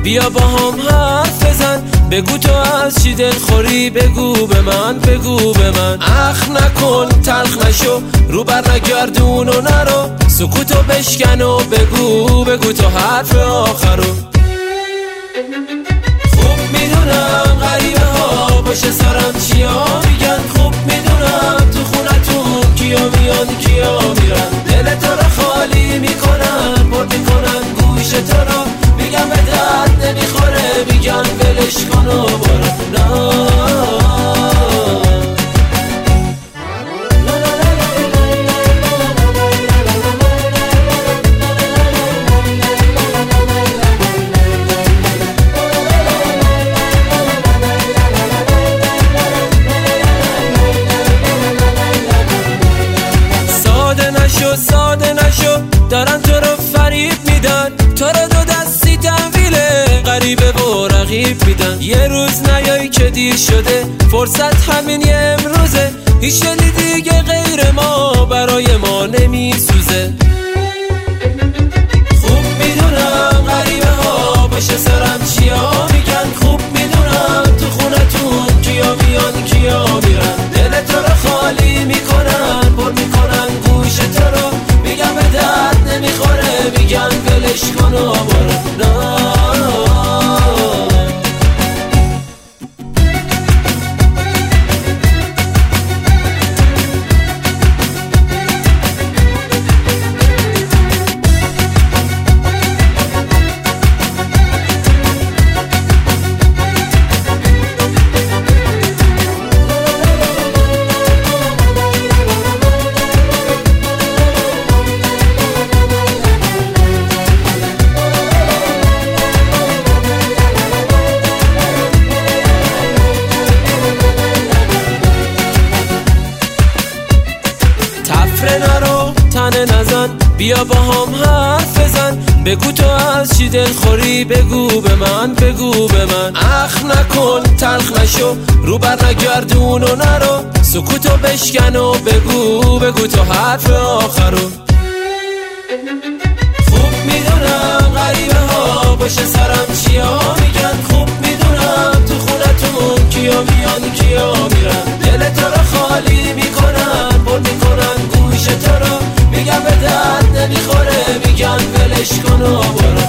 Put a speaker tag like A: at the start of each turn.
A: بیا با هم حرف بزن، بگو تو از چی دلخوری، بگو به من، بگو به من. اخ نکن، تلخ نشو، رو بر نگردون و نرو، سکوتو بشکن و بگو، بگو تو حرف آخرو. خوب میدونم غریبه ها باشه سرم چیا میگن، خوب میدونم تو خونتون کیا میان کیا میرن، دل تو رو خالی میکنن، پر میکنن گوش تو رو، میگم به درد نمیخوره، میگن ولش کن و برو. ساده نشو، دارن تو رو فریب میدن، تو رو دو دستی تحویله غریبه و رقیب میدن. یه روز نیایی که دیر شده، فرصت همین یه امروزه، هیچ دلی دیگه غیر ما برای ما نمیسوزه. خوب میدونم غریبه ها باشه سرم چیا میگن، خوب میدونم تو خونتون کیا میان کیا میرن، دل تو رو خالی میکنن، پر میکنن گوش تو رو، میگم به درد نمیخوره، میگن ولش کن و برو. نرو تنه نزن، بیا با هم حرف بزن، بگو تو از چی دلخوری، بگو به من، بگو به من. اخ نکن، تلخ نشو، رو بر نگردون و نرو، سکوتو بشکن و بگو، بگو تو حرف آخرو. خوب میدونم غریبه ها باشه سرم چیا میگن، خوب میدونم تو خونتون کیا میان کیا میرن، دل تو رو خالی میکنن، پر میکنن گوش تو رو، میگم به درد نمیخوره، میگن ولش کن و برو.